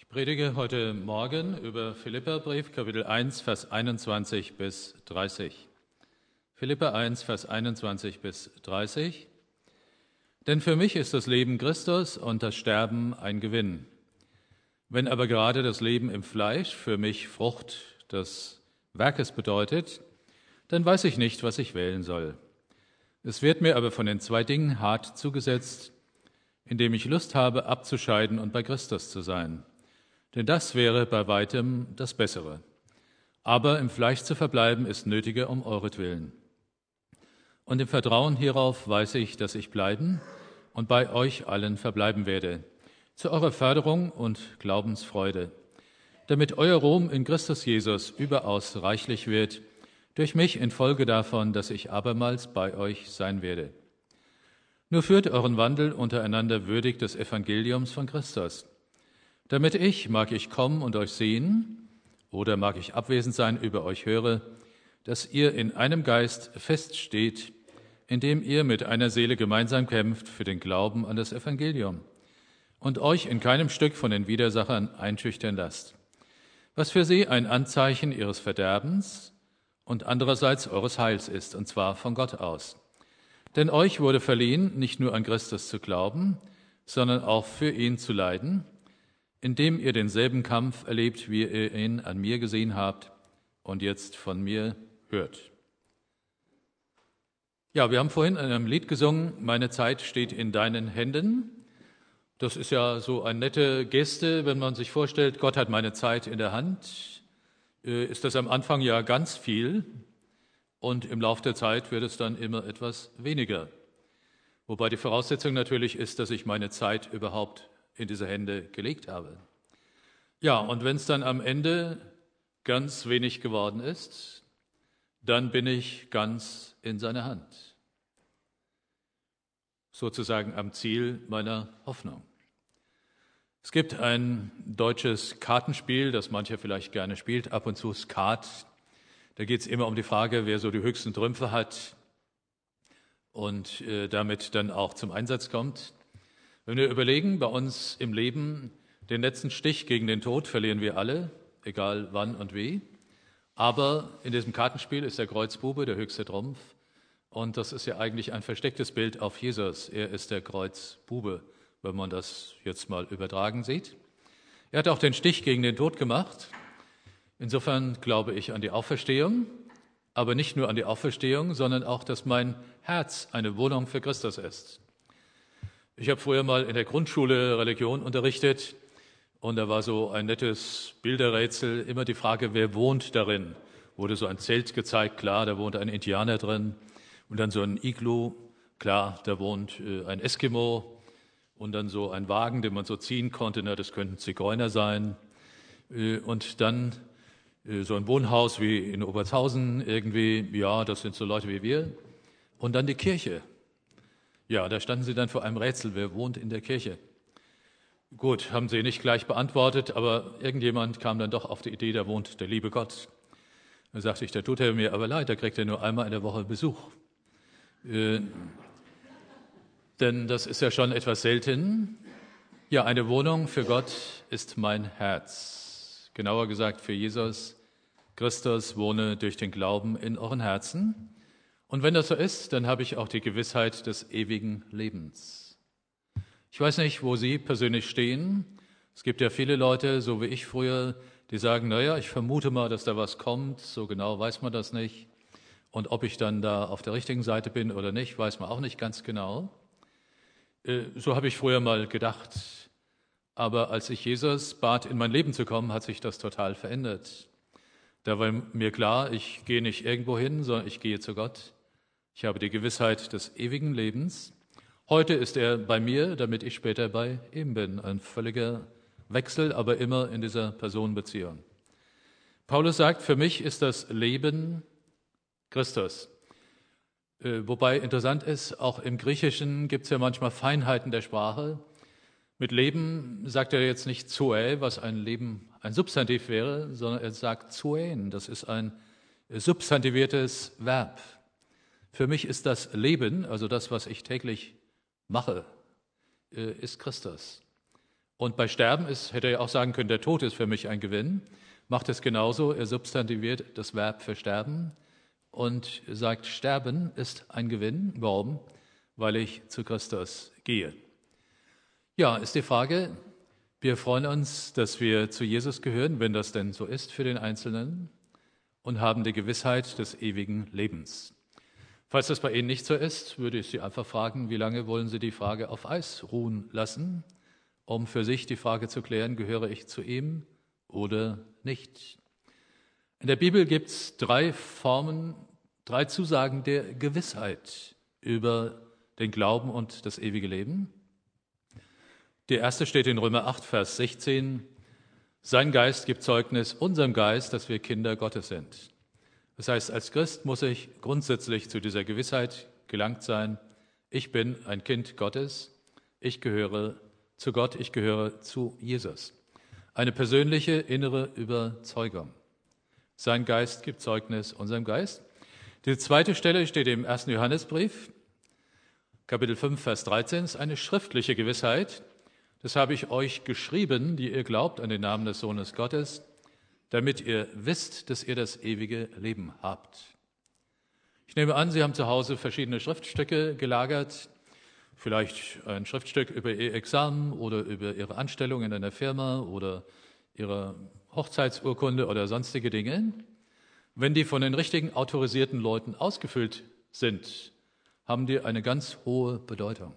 Predige heute Morgen über Philipperbrief, Kapitel 1, Vers 21 bis 30. Philipper 1, Vers 21 bis 30. Denn für mich ist das Leben Christus und das Sterben ein Gewinn. Wenn aber gerade das Leben im Fleisch für mich Frucht des Werkes bedeutet, dann weiß ich nicht, was ich wählen soll. Es wird mir aber von den zwei Dingen hart zugesetzt, indem ich Lust habe, abzuscheiden und bei Christus zu sein. Denn das wäre bei weitem das Bessere. Aber im Fleisch zu verbleiben ist nötiger um euretwillen. Und im Vertrauen hierauf weiß ich, dass ich bleiben und bei euch allen verbleiben werde, zu eurer Förderung und Glaubensfreude, damit euer Ruhm in Christus Jesus überaus reichlich wird, durch mich infolge davon, dass ich abermals bei euch sein werde. Nur führt euren Wandel untereinander würdig des Evangeliums von Christus, damit ich, mag ich kommen und euch sehen, oder mag ich abwesend sein, über euch höre, dass ihr in einem Geist feststeht, indem ihr mit einer Seele gemeinsam kämpft für den Glauben an das Evangelium und euch in keinem Stück von den Widersachern einschüchtern lasst, was für sie ein Anzeichen ihres Verderbens und andererseits eures Heils ist, und zwar von Gott aus. Denn euch wurde verliehen, nicht nur an Christus zu glauben, sondern auch für ihn zu leiden, indem ihr denselben Kampf erlebt, wie ihr ihn an mir gesehen habt und jetzt von mir hört. Ja, wir haben vorhin in einem Lied gesungen, meine Zeit steht in deinen Händen. Das ist ja so eine nette Geste, wenn man sich vorstellt, Gott hat meine Zeit in der Hand. Ist das am Anfang ja ganz viel und im Laufe der Zeit wird es dann immer etwas weniger. Wobei die Voraussetzung natürlich ist, dass ich meine Zeit überhaupt in diese Hände gelegt habe. Ja, und wenn es dann am Ende ganz wenig geworden ist, dann bin ich ganz in seiner Hand. Sozusagen am Ziel meiner Hoffnung. Es gibt ein deutsches Kartenspiel, das mancher vielleicht gerne spielt, ab und zu Skat. Da geht es immer um die Frage, wer so die höchsten Trümpfe hat und damit dann auch zum Einsatz kommt. Wenn wir überlegen, bei uns im Leben, den letzten Stich gegen den Tod verlieren wir alle, egal wann und wie. Aber in diesem Kartenspiel ist der Kreuzbube der höchste Trumpf. Und das ist ja eigentlich ein verstecktes Bild auf Jesus. Er ist der Kreuzbube, wenn man das jetzt mal übertragen sieht. Er hat auch den Stich gegen den Tod gemacht. Insofern glaube ich an die Auferstehung, aber nicht nur an die Auferstehung, sondern auch, dass mein Herz eine Wohnung für Christus ist. Ich habe früher mal in der Grundschule Religion unterrichtet und da war so ein nettes Bilderrätsel, immer die Frage, wer wohnt darin? Wurde so ein Zelt gezeigt, klar, da wohnt ein Indianer drin und dann so ein Iglu, klar, da wohnt ein Eskimo und dann so ein Wagen, den man so ziehen konnte, na, das könnten Zigeuner sein und dann so ein Wohnhaus wie in Obertshausen irgendwie, ja, das sind so Leute wie wir und dann die Kirche. Ja, da standen sie dann vor einem Rätsel, wer wohnt in der Kirche? Gut, haben sie nicht gleich beantwortet, aber irgendjemand kam dann doch auf die Idee, da wohnt der liebe Gott. Da sagte ich, da tut er mir aber leid, da kriegt er nur einmal in der Woche Besuch. Denn das ist ja schon etwas selten. Ja, eine Wohnung für Gott ist mein Herz. Genauer gesagt für Jesus. Christus wohne durch den Glauben in euren Herzen. Und wenn das so ist, dann habe ich auch die Gewissheit des ewigen Lebens. Ich weiß nicht, wo Sie persönlich stehen. Es gibt ja viele Leute, so wie ich früher, die sagen, naja, ich vermute mal, dass da was kommt. So genau weiß man das nicht. Und ob ich dann da auf der richtigen Seite bin oder nicht, weiß man auch nicht ganz genau. So habe ich früher mal gedacht. Aber als ich Jesus bat, in mein Leben zu kommen, hat sich das total verändert. Da war mir klar, ich gehe nicht irgendwo hin, sondern ich gehe zu Gott. Ich habe die Gewissheit des ewigen Lebens. Heute ist er bei mir, damit ich später bei ihm bin. Ein völliger Wechsel, aber immer in dieser Personenbeziehung. Paulus sagt, für mich ist das Leben Christus. Wobei interessant ist, auch im Griechischen gibt es ja manchmal Feinheiten der Sprache. Mit Leben sagt er jetzt nicht zoe, was ein Leben, ein Substantiv wäre, sondern er sagt zoen. Das ist ein substantiviertes Verb. Für mich ist das Leben, also das, was ich täglich mache, ist Christus. Und bei Sterben hätte er ja auch sagen können, der Tod ist für mich ein Gewinn. Macht es genauso, er substantiviert das Verb für sterben und sagt, Sterben ist ein Gewinn. Warum? Weil ich zu Christus gehe. Ja, ist die Frage, wir freuen uns, dass wir zu Jesus gehören, wenn das denn so ist für den Einzelnen, und haben die Gewissheit des ewigen Lebens. Falls das bei Ihnen nicht so ist, würde ich Sie einfach fragen, wie lange wollen Sie die Frage auf Eis ruhen lassen, um für sich die Frage zu klären, gehöre ich zu ihm oder nicht? In der Bibel gibt es 3 Zusagen der Gewissheit über den Glauben und das ewige Leben. Die erste steht in Römer 8, Vers 16. Sein Geist gibt Zeugnis unserem Geist, dass wir Kinder Gottes sind. Das heißt, als Christ muss ich grundsätzlich zu dieser Gewissheit gelangt sein. Ich bin ein Kind Gottes. Ich gehöre zu Gott. Ich gehöre zu Jesus. Eine persönliche innere Überzeugung. Sein Geist gibt Zeugnis unserem Geist. Die zweite Stelle steht im 1. Johannesbrief, Kapitel 5, Vers 13. Das ist eine schriftliche Gewissheit. Das habe ich euch geschrieben, die ihr glaubt an den Namen des Sohnes Gottes, damit ihr wisst, dass ihr das ewige Leben habt. Ich nehme an, Sie haben zu Hause verschiedene Schriftstücke gelagert, vielleicht ein Schriftstück über Ihr Examen oder über Ihre Anstellung in einer Firma oder Ihre Hochzeitsurkunde oder sonstige Dinge. Wenn die von den richtigen autorisierten Leuten ausgefüllt sind, haben die eine ganz hohe Bedeutung.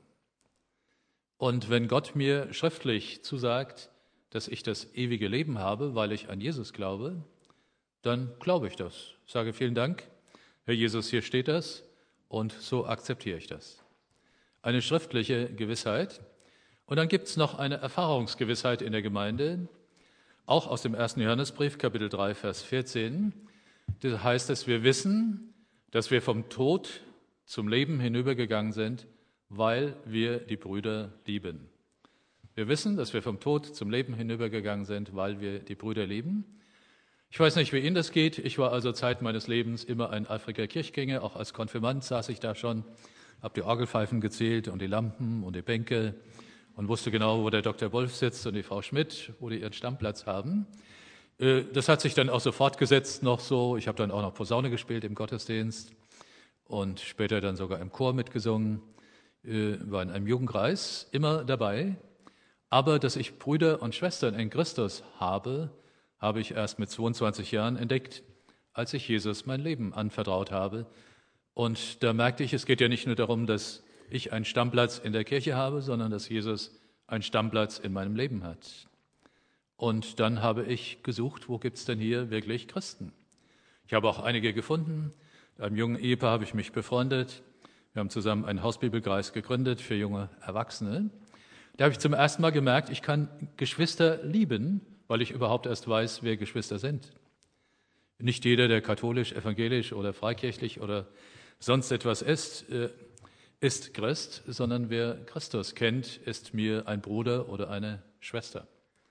Und wenn Gott mir schriftlich zusagt, dass ich das ewige Leben habe, weil ich an Jesus glaube, dann glaube ich das. Ich sage vielen Dank, Herr Jesus, hier steht das und so akzeptiere ich das. Eine schriftliche Gewissheit. Und dann gibt es noch eine Erfahrungsgewissheit in der Gemeinde, auch aus dem 1. Johannesbrief, Kapitel 3, Vers 14. Das heißt, dass wir wissen, dass wir vom Tod zum Leben hinübergegangen sind, weil wir die Brüder lieben. Wir wissen, dass wir vom Tod zum Leben hinübergegangen sind, weil wir die Brüder lieben. Ich weiß nicht, wie Ihnen das geht. Ich war also Zeit meines Lebens immer ein eifriger Kirchgänger. Auch als Konfirmand saß ich da schon, habe die Orgelpfeifen gezählt und die Lampen und die Bänke und wusste genau, wo der Dr. Wolf sitzt und die Frau Schmidt, wo die ihren Stammplatz haben. Das hat sich dann auch so fortgesetzt noch so. Ich habe dann auch noch Posaune gespielt im Gottesdienst und später dann sogar im Chor mitgesungen. War in einem Jugendkreis immer dabei. Aber dass ich Brüder und Schwestern in Christus habe ich erst mit 22 Jahren entdeckt, als ich Jesus mein Leben anvertraut habe. Und da merkte ich, es geht ja nicht nur darum, dass ich einen Stammplatz in der Kirche habe, sondern dass Jesus einen Stammplatz in meinem Leben hat. Und dann habe ich gesucht, wo gibt es denn hier wirklich Christen? Ich habe auch einige gefunden. Mit einem jungen Ehepaar habe ich mich befreundet. Wir haben zusammen einen Hausbibelkreis gegründet für junge Erwachsene. Da habe ich zum ersten Mal gemerkt, ich kann Geschwister lieben, weil ich überhaupt erst weiß, wer Geschwister sind. Nicht jeder, der katholisch, evangelisch oder freikirchlich oder sonst etwas ist Christ, sondern wer Christus kennt, ist mir ein Bruder oder eine Schwester.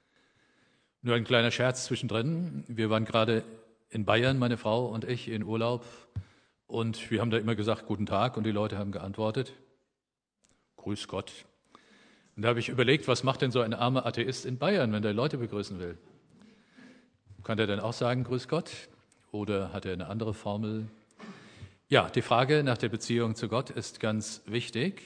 Nur ein kleiner Scherz zwischendrin. Wir waren gerade in Bayern, meine Frau und ich, in Urlaub. Und wir haben da immer gesagt, guten Tag, und die Leute haben geantwortet, grüß Gott. Und da habe ich überlegt, was macht denn so ein armer Atheist in Bayern, wenn der Leute begrüßen will? Kann der denn auch sagen, grüß Gott? Oder hat er eine andere Formel? Ja, die Frage nach der Beziehung zu Gott ist ganz wichtig.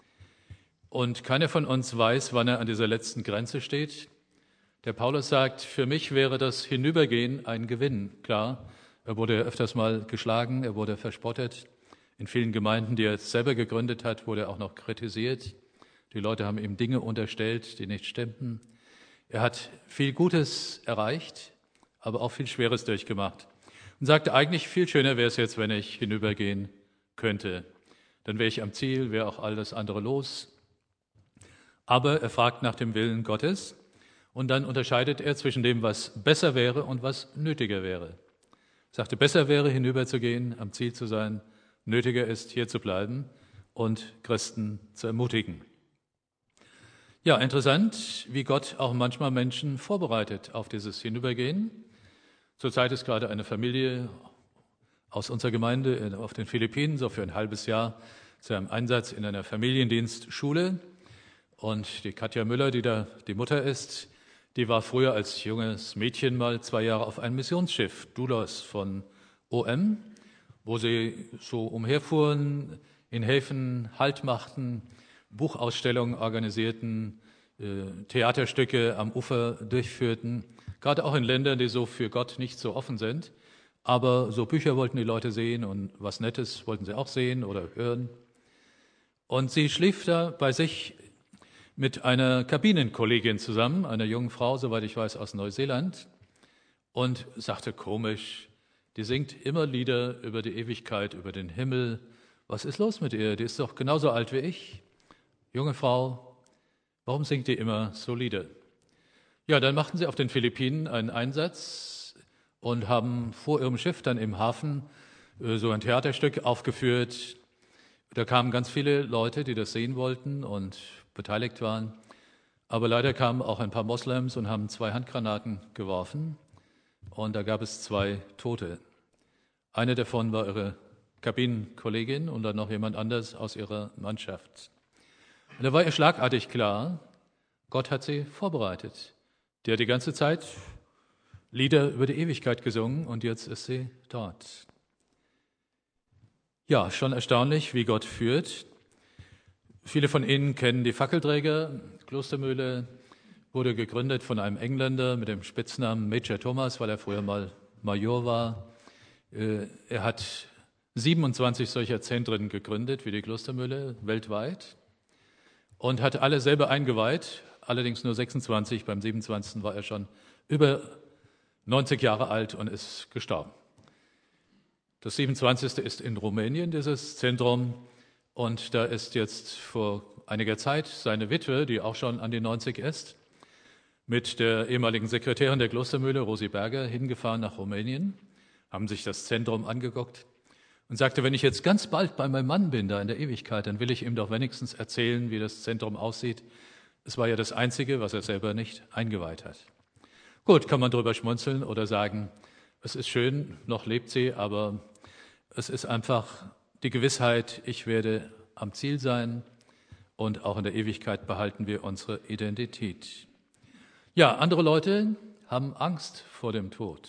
Und keiner von uns weiß, wann er an dieser letzten Grenze steht. Der Paulus sagt, für mich wäre das Hinübergehen ein Gewinn. Klar, er wurde öfters mal geschlagen, er wurde verspottet. In vielen Gemeinden, die er selber gegründet hat, wurde er auch noch kritisiert. Die Leute haben ihm Dinge unterstellt, die nicht stimmten. Er hat viel Gutes erreicht, aber auch viel Schweres durchgemacht. Und sagte, eigentlich viel schöner wäre es jetzt, wenn ich hinübergehen könnte. Dann wäre ich am Ziel, wäre auch alles andere los. Aber er fragt nach dem Willen Gottes und dann unterscheidet er zwischen dem, was besser wäre und was nötiger wäre. Er sagte, besser wäre, hinüberzugehen, am Ziel zu sein. Nötiger ist, hier zu bleiben und Christen zu ermutigen. Ja, interessant, wie Gott auch manchmal Menschen vorbereitet auf dieses Hinübergehen. Zurzeit ist gerade eine Familie aus unserer Gemeinde auf den Philippinen, so für ein halbes Jahr, zu einem Einsatz in einer Familiendienstschule. Und die Katja Müller, die da die Mutter ist, die war früher als junges Mädchen mal 2 Jahre auf einem Missionsschiff, Doulos von OM, wo sie so umherfuhren, in Häfen Halt machten, Buchausstellungen organisierten, Theaterstücke am Ufer durchführten, gerade auch in Ländern, die so für Gott nicht so offen sind. Aber so Bücher wollten die Leute sehen und was Nettes wollten sie auch sehen oder hören. Und sie schlief da bei sich mit einer Kabinenkollegin zusammen, einer jungen Frau, soweit ich weiß, aus Neuseeland, und sagte komisch, die singt immer Lieder über die Ewigkeit, über den Himmel. Was ist los mit ihr? Die ist doch genauso alt wie ich. Junge Frau, warum singt die immer so Lieder? Ja, dann machten sie auf den Philippinen einen Einsatz und haben vor ihrem Schiff dann im Hafen so ein Theaterstück aufgeführt. Da kamen ganz viele Leute, die das sehen wollten und beteiligt waren. Aber leider kamen auch ein paar Moslems und haben 2 Handgranaten geworfen. Und da gab es 2 Tote. Eine davon war ihre Kabinenkollegin und dann noch jemand anders aus ihrer Mannschaft. Und da war ihr schlagartig klar, Gott hat sie vorbereitet. Die hat die ganze Zeit Lieder über die Ewigkeit gesungen und jetzt ist sie dort. Ja, schon erstaunlich, wie Gott führt. Viele von Ihnen kennen die Fackelträger. Klostermühle wurde gegründet von einem Engländer mit dem Spitznamen Major Thomas, weil er früher mal Major war. Er hat 27 solcher Zentren gegründet, wie die Klostermühle, weltweit, und hat alle selber eingeweiht, allerdings nur 26. Beim 27. war er schon über 90 Jahre alt und ist gestorben. Das 27. ist in Rumänien, dieses Zentrum, und da ist jetzt vor einiger Zeit seine Witwe, die auch schon an die 90 ist, mit der ehemaligen Sekretärin der Klostermühle, Rosi Berger, hingefahren nach Rumänien, haben sich das Zentrum angeguckt und sagte, wenn ich jetzt ganz bald bei meinem Mann bin, da in der Ewigkeit, dann will ich ihm doch wenigstens erzählen, wie das Zentrum aussieht. Es war ja das Einzige, was er selber nicht eingeweiht hat. Gut, kann man drüber schmunzeln oder sagen, es ist schön, noch lebt sie, aber es ist einfach die Gewissheit, ich werde am Ziel sein und auch in der Ewigkeit behalten wir unsere Identität. Ja, andere Leute haben Angst vor dem Tod.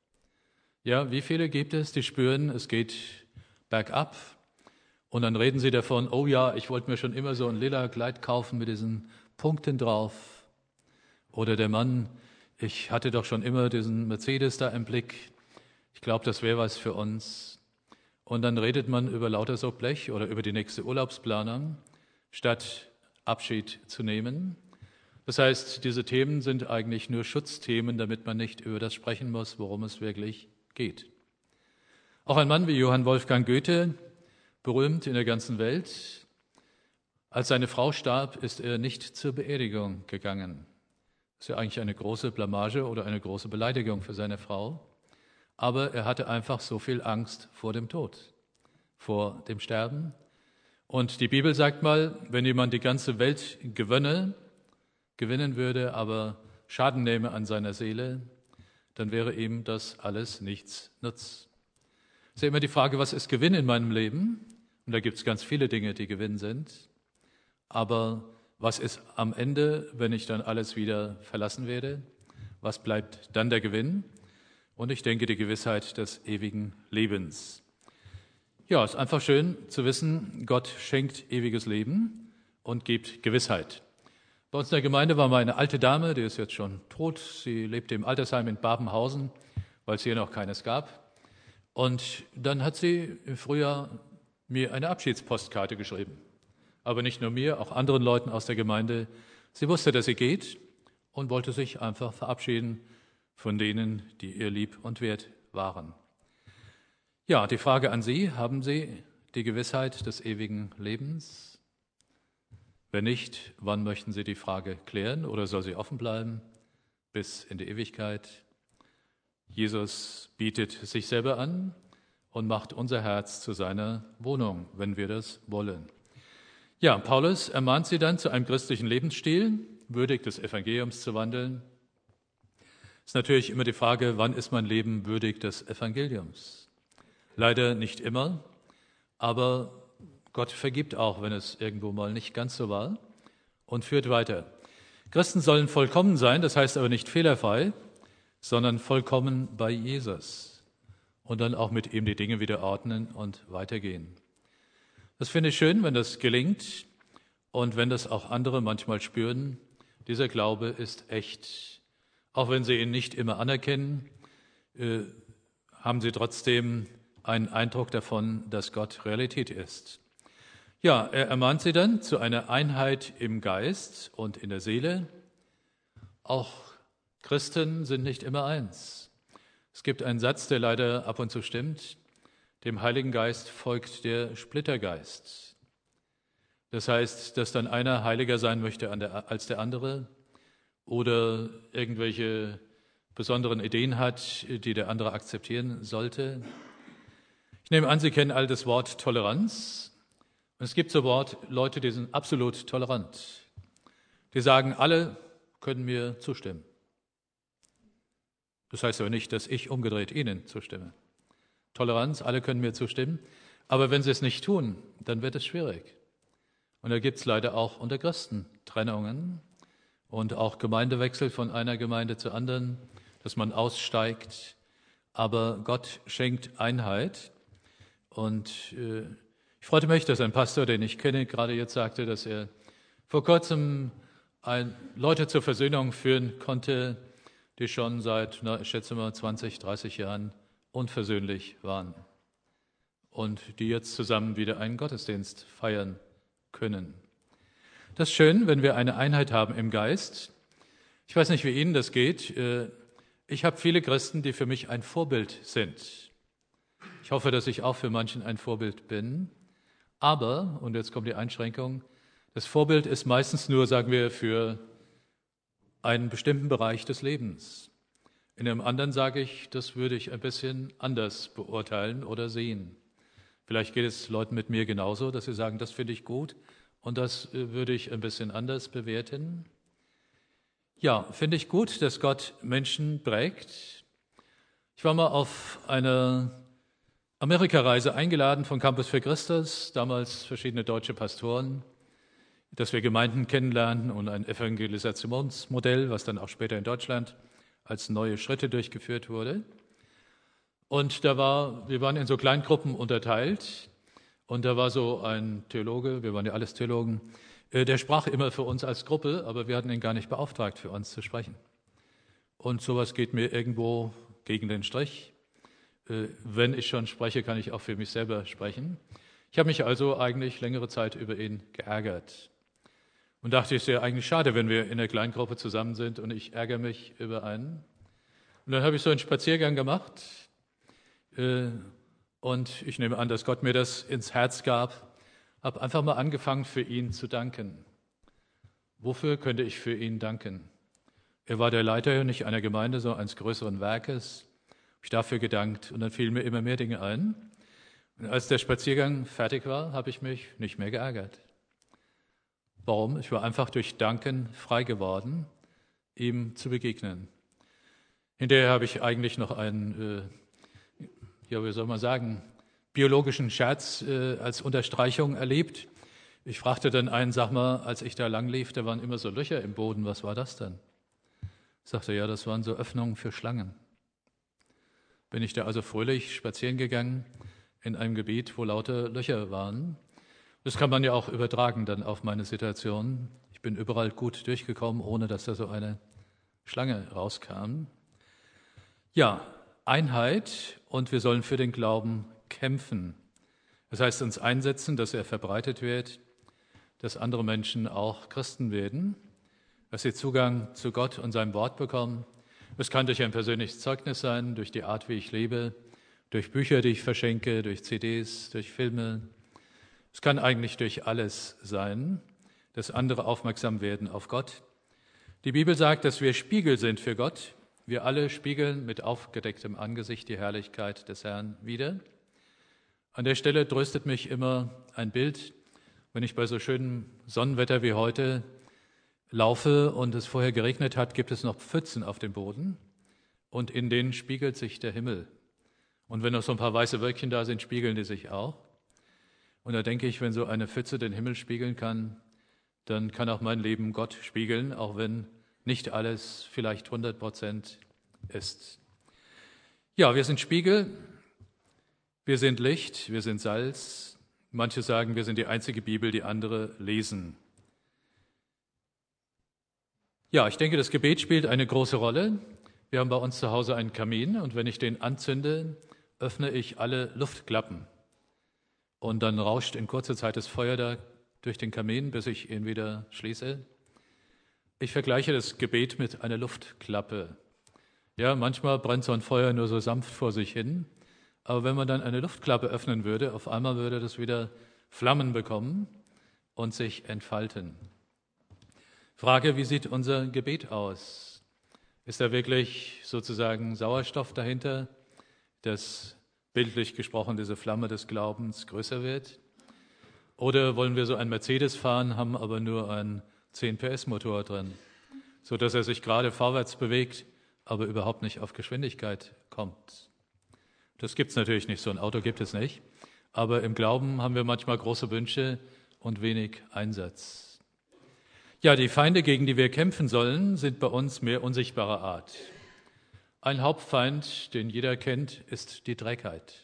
Ja, wie viele gibt es, die spüren, es geht bergab und dann reden sie davon, oh ja, ich wollte mir schon immer so ein lila Kleid kaufen mit diesen Punkten drauf. Oder der Mann, ich hatte doch schon immer diesen Mercedes da im Blick, ich glaube, das wäre was für uns. Und dann redet man über lauter so Blech oder über die nächste Urlaubsplanung, statt Abschied zu nehmen. Das heißt, diese Themen sind eigentlich nur Schutzthemen, damit man nicht über das sprechen muss, worum es wirklich geht. Auch ein Mann wie Johann Wolfgang Goethe, berühmt in der ganzen Welt, als seine Frau starb, ist er nicht zur Beerdigung gegangen. Das ist ja eigentlich eine große Blamage oder eine große Beleidigung für seine Frau. Aber er hatte einfach so viel Angst vor dem Tod, vor dem Sterben. Und die Bibel sagt mal, wenn jemand die ganze Welt gewinnen würde, aber Schaden nehme an seiner Seele, dann wäre ihm das alles nichts nutz. Es ist ja immer die Frage, was ist Gewinn in meinem Leben? Und da gibt es ganz viele Dinge, die Gewinn sind. Aber was ist am Ende, wenn ich dann alles wieder verlassen werde? Was bleibt dann der Gewinn? Und ich denke, die Gewissheit des ewigen Lebens. Ja, es ist einfach schön zu wissen, Gott schenkt ewiges Leben und gibt Gewissheit. Bei uns in der Gemeinde war mal eine alte Dame, die ist jetzt schon tot. Sie lebte im Altersheim in Babenhausen, weil es hier noch keines gab. Und dann hat sie im Frühjahr mir eine Abschiedspostkarte geschrieben. Aber nicht nur mir, auch anderen Leuten aus der Gemeinde. Sie wusste, dass sie geht und wollte sich einfach verabschieden von denen, die ihr lieb und wert waren. Ja, die Frage an Sie, haben Sie die Gewissheit des ewigen Lebens? Wenn nicht, wann möchten Sie die Frage klären oder soll sie offen bleiben bis in die Ewigkeit? Jesus bietet sich selber an und macht unser Herz zu seiner Wohnung, wenn wir das wollen. Ja, Paulus ermahnt sie dann zu einem christlichen Lebensstil, würdig des Evangeliums zu wandeln. Ist natürlich immer die Frage, wann ist mein Leben würdig des Evangeliums? Leider nicht immer, aber Gott vergibt auch, wenn es irgendwo mal nicht ganz so war. und führt weiter. Christen sollen vollkommen sein, das heißt aber nicht fehlerfrei, sondern vollkommen bei Jesus und dann auch mit ihm die Dinge wieder ordnen und weitergehen. Das finde ich schön, wenn das gelingt und wenn das auch andere manchmal spüren. Dieser Glaube ist echt. Auch wenn sie ihn nicht immer anerkennen, haben sie trotzdem einen Eindruck davon, dass Gott Realität ist. Ja, er ermahnt sie dann zu einer Einheit im Geist und in der Seele. Auch Christen sind nicht immer eins. Es gibt einen Satz, der leider ab und zu stimmt. Dem Heiligen Geist folgt der Splittergeist. Das heißt, dass dann einer heiliger sein möchte als der andere oder irgendwelche besonderen Ideen hat, die der andere akzeptieren sollte. Ich nehme an, Sie kennen all das Wort Toleranz. Und es gibt so Leute, die sind absolut tolerant. Die sagen, alle können mir zustimmen. Das heißt aber nicht, dass ich umgedreht ihnen zustimme. Toleranz, alle können mir zustimmen. Aber wenn sie es nicht tun, dann wird es schwierig. Und da gibt es leider auch unter Christen Trennungen und auch Gemeindewechsel von einer Gemeinde zur anderen, dass man aussteigt. Aber Gott schenkt Einheit. Und ich freute mich, dass ein Pastor, den ich kenne, gerade jetzt sagte, dass er vor kurzem Leute zur Versöhnung führen konnte, die schon seit, ich schätze mal, 20, 30 Jahren unversöhnlich waren und die jetzt zusammen wieder einen Gottesdienst feiern können. Das ist schön, wenn wir eine Einheit haben im Geist. Ich weiß nicht, wie Ihnen das geht. Ich habe viele Christen, die für mich ein Vorbild sind. Ich hoffe, dass ich auch für manchen ein Vorbild bin. Aber, und jetzt kommt die Einschränkung, das Vorbild ist meistens nur, sagen wir, für einen bestimmten Bereich des Lebens. In einem anderen sage ich, das würde ich ein bisschen anders beurteilen oder sehen. Vielleicht geht es Leuten mit mir genauso, dass sie sagen, das finde ich gut und das würde ich ein bisschen anders bewerten. Ja, finde ich gut, dass Gott Menschen prägt. Ich war mal auf einer Amerikareise eingeladen von Campus für Christus, damals verschiedene deutsche Pastoren, dass wir Gemeinden kennenlernen und ein Evangelisationsmodell, was dann auch später in Deutschland als neue Schritte durchgeführt wurde. Und wir waren in so Kleingruppen unterteilt und da war so ein Theologe, wir waren ja alles Theologen, der sprach immer für uns als Gruppe, aber wir hatten ihn gar nicht beauftragt, für uns zu sprechen. Und sowas geht mir irgendwo gegen den Strich. Wenn ich schon spreche, kann ich auch für mich selber sprechen. Ich habe mich also eigentlich längere Zeit über ihn geärgert und dachte, es wäre eigentlich schade, wenn wir in der Kleingruppe zusammen sind und ich ärgere mich über einen. Und dann habe ich so einen Spaziergang gemacht und ich nehme an, dass Gott mir das ins Herz gab, habe einfach mal angefangen, für ihn zu danken. Wofür könnte ich für ihn danken? Er war der Leiter nicht einer Gemeinde, sondern eines größeren Werkes. Habe ich dafür gedankt und dann fielen mir immer mehr Dinge ein. Und als der Spaziergang fertig war, habe ich mich nicht mehr geärgert. Warum? Ich war einfach durch Danken frei geworden, ihm zu begegnen. Hinterher habe ich eigentlich noch einen, wie soll man sagen, biologischen Scherz als Unterstreichung erlebt. Ich fragte dann einen, sag mal, als ich da lang lief, da waren immer so Löcher im Boden, was war das denn? Ich sagte, ja, das waren so Öffnungen für Schlangen. Bin ich da also fröhlich spazieren gegangen in einem Gebiet, wo lauter Löcher waren. Das kann man ja auch übertragen dann auf meine Situation. Ich bin überall gut durchgekommen, ohne dass da so eine Schlange rauskam. Ja, Einheit und wir sollen für den Glauben kämpfen. Das heißt, uns einsetzen, dass er verbreitet wird, dass andere Menschen auch Christen werden, dass sie Zugang zu Gott und seinem Wort bekommen. Es kann durch ein persönliches Zeugnis sein, durch die Art, wie ich lebe, durch Bücher, die ich verschenke, durch CDs, durch Filme. Es kann eigentlich durch alles sein, dass andere aufmerksam werden auf Gott. Die Bibel sagt, dass wir Spiegel sind für Gott. Wir alle spiegeln mit aufgedecktem Angesicht die Herrlichkeit des Herrn wider. An der Stelle tröstet mich immer ein Bild, wenn ich bei so schönem Sonnenwetter wie heute laufe und es vorher geregnet hat, gibt es noch Pfützen auf dem Boden und in denen spiegelt sich der Himmel. Und wenn noch so ein paar weiße Wölkchen da sind, spiegeln die sich auch. Und da denke ich, wenn so eine Pfütze den Himmel spiegeln kann, dann kann auch mein Leben Gott spiegeln, auch wenn nicht alles vielleicht 100% ist. Ja, wir sind Spiegel, wir sind Licht, wir sind Salz. Manche sagen, wir sind die einzige Bibel, die andere lesen. Ja, ich denke, das Gebet spielt eine große Rolle. Wir haben bei uns zu Hause einen Kamin und wenn ich den anzünde, öffne ich alle Luftklappen. Und dann rauscht in kurzer Zeit das Feuer da durch den Kamin, bis ich ihn wieder schließe. Ich vergleiche das Gebet mit einer Luftklappe. Ja, manchmal brennt so ein Feuer nur so sanft vor sich hin. Aber wenn man dann eine Luftklappe öffnen würde, auf einmal würde das wieder Flammen bekommen und sich entfalten. Frage, wie sieht unser Gebet aus? Ist da wirklich sozusagen Sauerstoff dahinter, dass bildlich gesprochen diese Flamme des Glaubens größer wird? Oder wollen wir so ein Mercedes fahren, haben aber nur einen 10 PS Motor drin, sodass er sich gerade vorwärts bewegt, aber überhaupt nicht auf Geschwindigkeit kommt? Das gibt es natürlich nicht, so ein Auto gibt es nicht. Aber im Glauben haben wir manchmal große Wünsche und wenig Einsatz. Ja, die Feinde, gegen die wir kämpfen sollen, sind bei uns mehr unsichtbarer Art. Ein Hauptfeind, den jeder kennt, ist die Trägheit.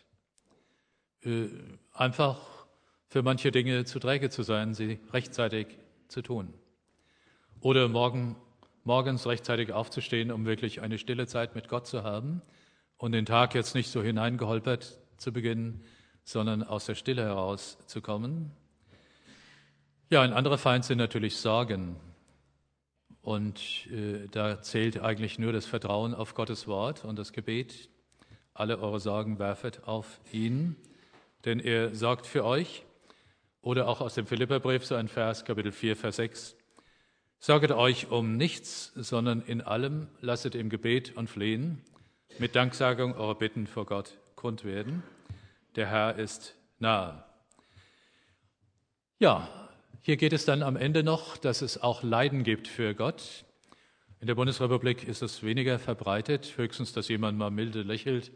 Einfach für manche Dinge zu träge zu sein, sie rechtzeitig zu tun. Oder morgens rechtzeitig aufzustehen, um wirklich eine stille Zeit mit Gott zu haben und den Tag jetzt nicht so hineingeholpert zu beginnen, sondern aus der Stille herauszukommen. Ja, ein anderer Feind sind natürlich Sorgen. Und da zählt eigentlich nur das Vertrauen auf Gottes Wort und das Gebet. Alle eure Sorgen werfet auf ihn, denn er sorgt für euch. Oder auch aus dem Philipperbrief so ein Vers, Kapitel 4, Vers 6. Sorget euch um nichts, sondern in allem lasset im Gebet und Flehen mit Danksagung eure Bitten vor Gott kund werden. Der Herr ist nahe. Ja, hier geht es dann am Ende noch, dass es auch Leiden gibt für Gott. In der Bundesrepublik ist es weniger verbreitet, höchstens, dass jemand mal milde lächelt,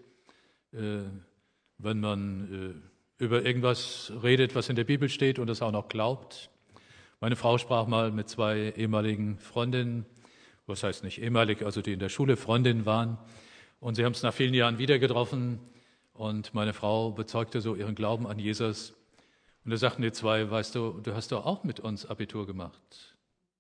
wenn man über irgendwas redet, was in der Bibel steht und es auch noch glaubt. Meine Frau sprach mal mit 2 ehemaligen Freundinnen, was heißt nicht ehemalig, also die in der Schule Freundinnen waren, und sie haben es nach vielen Jahren wieder getroffen und meine Frau bezeugte so ihren Glauben an Jesus. Und da sagten die 2, weißt du, du hast doch auch mit uns Abitur gemacht.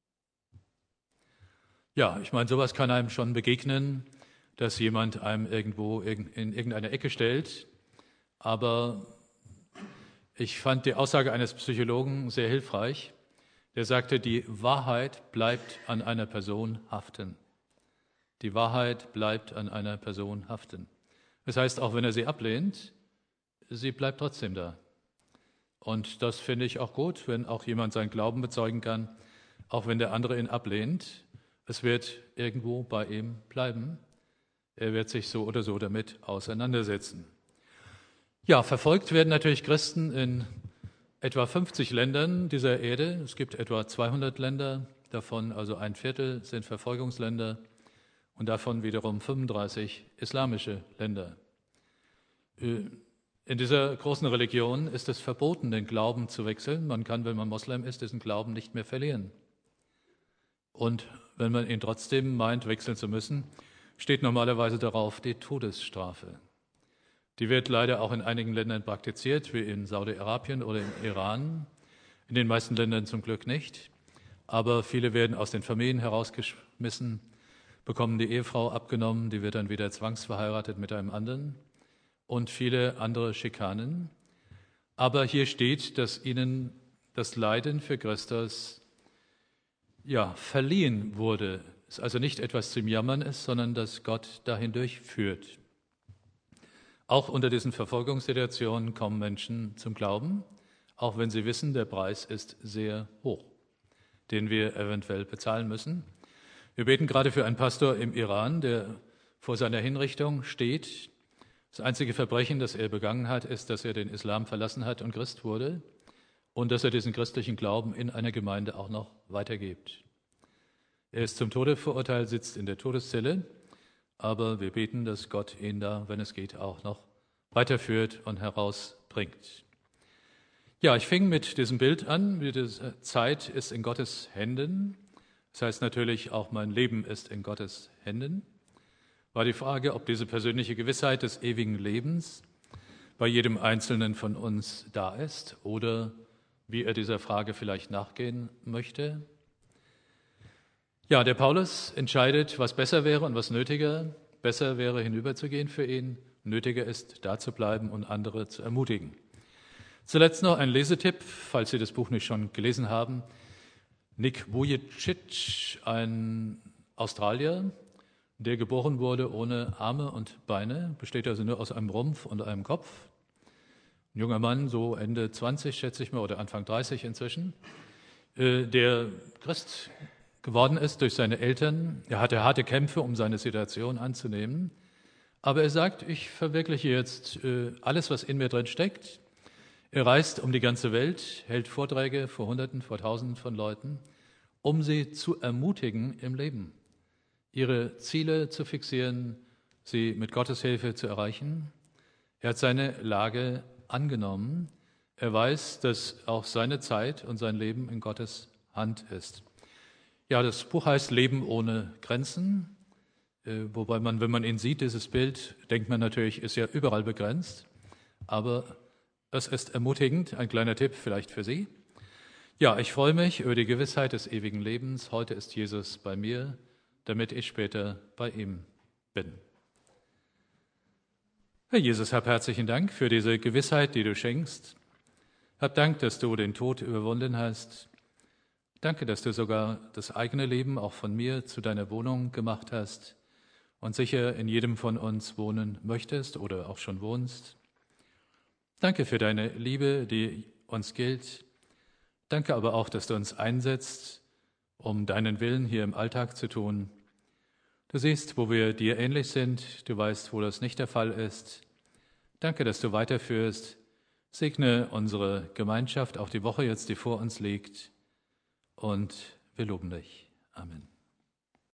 Ja, ich meine, sowas kann einem schon begegnen, dass jemand einem irgendwo in irgendeine Ecke stellt. Aber ich fand die Aussage eines Psychologen sehr hilfreich. Der sagte, die Wahrheit bleibt an einer Person haften. Die Wahrheit bleibt an einer Person haften. Das heißt, auch wenn er sie ablehnt, sie bleibt trotzdem da. Und das finde ich auch gut, wenn auch jemand seinen Glauben bezeugen kann, auch wenn der andere ihn ablehnt. Es wird irgendwo bei ihm bleiben. Er wird sich so oder so damit auseinandersetzen. Ja, verfolgt werden natürlich Christen in etwa 50 Ländern dieser Erde. Es gibt etwa 200 Länder, davon also 1/4 sind Verfolgungsländer und davon wiederum 35 islamische Länder. In dieser großen Religion ist es verboten, den Glauben zu wechseln. Man kann, wenn man Moslem ist, diesen Glauben nicht mehr verlieren. Und wenn man ihn trotzdem meint, wechseln zu müssen, steht normalerweise darauf die Todesstrafe. Die wird leider auch in einigen Ländern praktiziert, wie in Saudi-Arabien oder im Iran. In den meisten Ländern zum Glück nicht. Aber viele werden aus den Familien herausgeschmissen, bekommen die Ehefrau abgenommen, die wird dann wieder zwangsverheiratet mit einem anderen. Und viele andere Schikanen. Aber hier steht, dass ihnen das Leiden für Christus verliehen wurde. Es also nicht etwas zum Jammern ist, sondern dass Gott da hindurch führt. Auch unter diesen Verfolgungssituationen kommen Menschen zum Glauben, auch wenn sie wissen, der Preis ist sehr hoch, den wir eventuell bezahlen müssen. Wir beten gerade für einen Pastor im Iran, der vor seiner Hinrichtung steht. Das einzige Verbrechen, das er begangen hat, ist, dass er den Islam verlassen hat und Christ wurde und dass er diesen christlichen Glauben in einer Gemeinde auch noch weitergibt. Er ist zum Tode verurteilt, sitzt in der Todeszelle, aber wir beten, dass Gott ihn da, wenn es geht, auch noch weiterführt und herausbringt. Ja, ich fing mit diesem Bild an. Die Zeit ist in Gottes Händen. Das heißt natürlich auch, mein Leben ist in Gottes Händen. War die Frage, ob diese persönliche Gewissheit des ewigen Lebens bei jedem Einzelnen von uns da ist oder wie er dieser Frage vielleicht nachgehen möchte. Ja, der Paulus entscheidet, was besser wäre und was nötiger. Besser wäre, hinüberzugehen für ihn. Nötiger ist, da zu bleiben und andere zu ermutigen. Zuletzt noch ein Lesetipp, falls Sie das Buch nicht schon gelesen haben. Nick Vujicic, ein Australier, der geboren wurde ohne Arme und Beine, besteht also nur aus einem Rumpf und einem Kopf. Ein junger Mann, so Ende 20, schätze ich mal, oder Anfang 30 inzwischen, der Christ geworden ist durch seine Eltern. Er hatte harte Kämpfe, um seine Situation anzunehmen. Aber er sagt, ich verwirkliche jetzt alles, was in mir drin steckt. Er reist um die ganze Welt, hält Vorträge vor Hunderten, vor Tausenden von Leuten, um sie zu ermutigen im Leben, ihre Ziele zu fixieren, sie mit Gottes Hilfe zu erreichen. Er hat seine Lage angenommen. Er weiß, dass auch seine Zeit und sein Leben in Gottes Hand ist. Ja, das Buch heißt Leben ohne Grenzen, wobei man, wenn man ihn sieht, dieses Bild, denkt man natürlich, ist ja überall begrenzt, aber es ist ermutigend, ein kleiner Tipp vielleicht für Sie. Ja, ich freue mich über die Gewissheit des ewigen Lebens. Heute ist Jesus bei mir, damit ich später bei ihm bin. Herr Jesus, hab herzlichen Dank für diese Gewissheit, die du schenkst. Hab Dank, dass du den Tod überwunden hast. Danke, dass du sogar das eigene Leben auch von mir zu deiner Wohnung gemacht hast und sicher in jedem von uns wohnen möchtest oder auch schon wohnst. Danke für deine Liebe, die uns gilt. Danke aber auch, dass du uns einsetzt, um deinen Willen hier im Alltag zu tun. Du siehst, wo wir dir ähnlich sind. Du weißt, wo das nicht der Fall ist. Danke, dass du weiterführst. Segne unsere Gemeinschaft, auch die Woche jetzt, die vor uns liegt. Und wir loben dich. Amen.